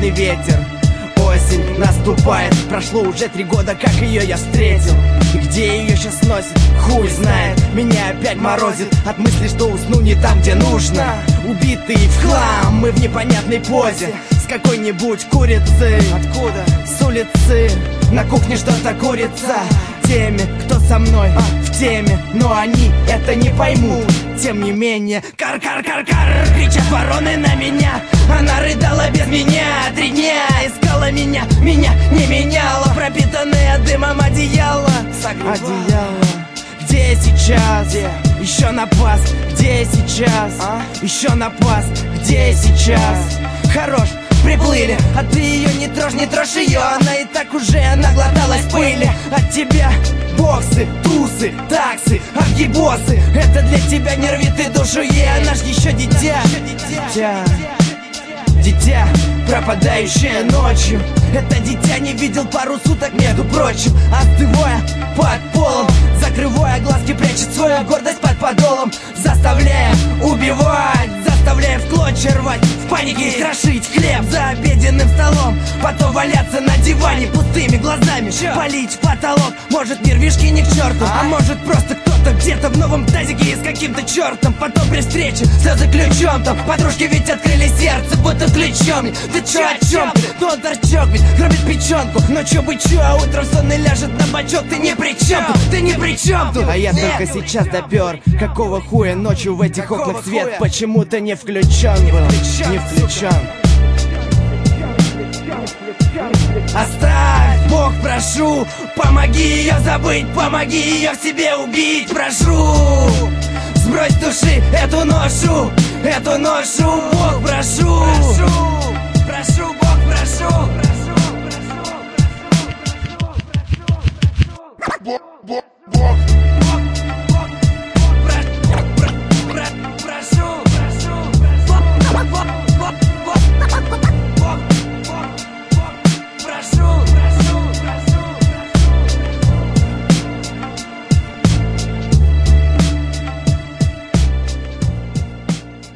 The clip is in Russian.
холодный ветер. Осень наступает, прошло уже 3 года, как ее я встретил. И где ее сейчас носит, хуй знает. Меня опять морозит от мысли, что усну не там, где нужно. Убитый в хлам, мы в непонятной позе с какой-нибудь курицей. Откуда? С улицы. На кухне что-то курица. Теми, кто со мной, в теме, но они это не поймут. Тем не менее, кар-кар-кар-кар, кричат вороны на меня. Она рыдала без меня 3 дня, искала меня не меняла. Пропитанное дымом одеяло. Где сейчас? Еще напас. Где сейчас? Еще напас. Где сейчас? Хорош, приплыли, а ты ее не трожь ее. Она и так уже наглоталась пыли. От тебя боксы, тусы, таксы, объебосы. Это для тебя не рвет и душу ей. Она ж еще дитя. Дитя, пропадающее ночью. Это дитя не видел пару суток, между прочим. Остывая под полом, закрывая глазки, прячет свою гордость под подолом. Заставляя убивать, заставляя в клочья рвать, в панике крошить хлеб за обеденным столом. Потом валяться на диване пустыми глазами, палить в потолок. Может, мир вишки не к черту, а может, просто кто-то где-то в новом тазике и с каким-то чертом. Потом при встрече слезы ключом там. Подружки ведь открыли сердце, будто ключом. Ты чё, о чем ты? Ну он торчок ведь гробит печенку. Но чё бы чё, а утром сонный ляжет на бочок. Ты ни при чем тут, ты ни при чем тут. А я только сейчас допер. Какого хуя ночью в этих окнах свет почему-то не включен был, не включен. Оставь, Бог, прошу, помоги ее забыть, помоги ее в себе убить, прошу. Сбрось с души эту ношу, Бог, прошу. Прошу, Бог, прошу.